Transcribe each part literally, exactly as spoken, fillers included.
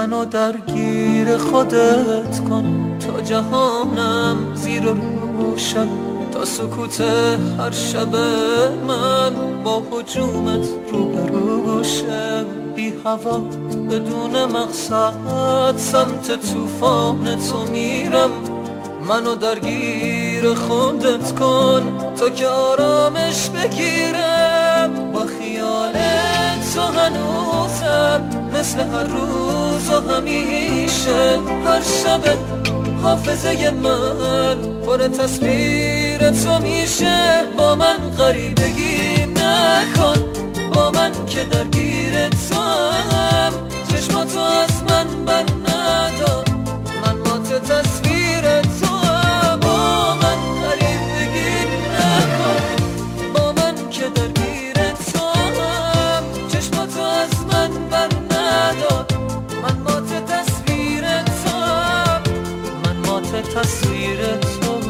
منو درگیر خودت کن تا جهانم زیر و روشن، تا سکوت هر شب من با هجومت روبروشم. بی هوا بدون مقصد سمت طوفان تو میرم، منو درگیر خودت کن تا که آرامش بگیرم. با خیال تو هنوزم مثل هر روز و همیشه، هر شب حافظه من پر تصویر تو میشه. با من غریبگی نکن، با من که درگیر تو هم، چشماتو از من بر ندار، من مات تصویر تو هم. با من غریبگی نکن، با من که درگیر تو هم، چشماتو از من بر ندار، من مات تصویر تو هم، من مات تصویر تو هم.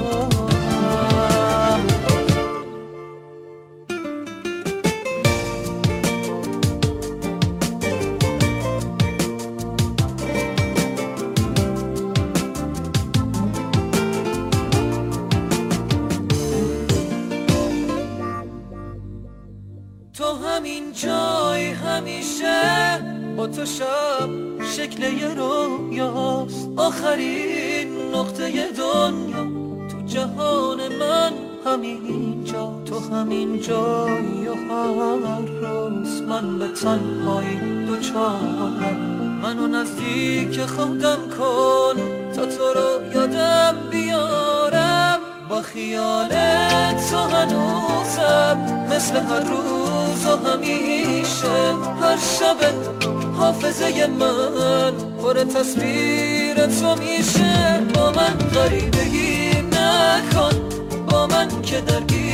تو همین جای همیشه، با تو شب شکل یه رویاست، آخرین نقطه دنیا تو جهان من همین جا. تو همین جایی و هر روز من به تنهایی دوچارم، منو نزدیک خودم کن تا تو رو یادم بیارم. با خیال تو هنوزم مثل هر روز و همیشه، هر شب حافظه من پر تصویر تو میشه. با من غریبگی نکن، با من که درگیر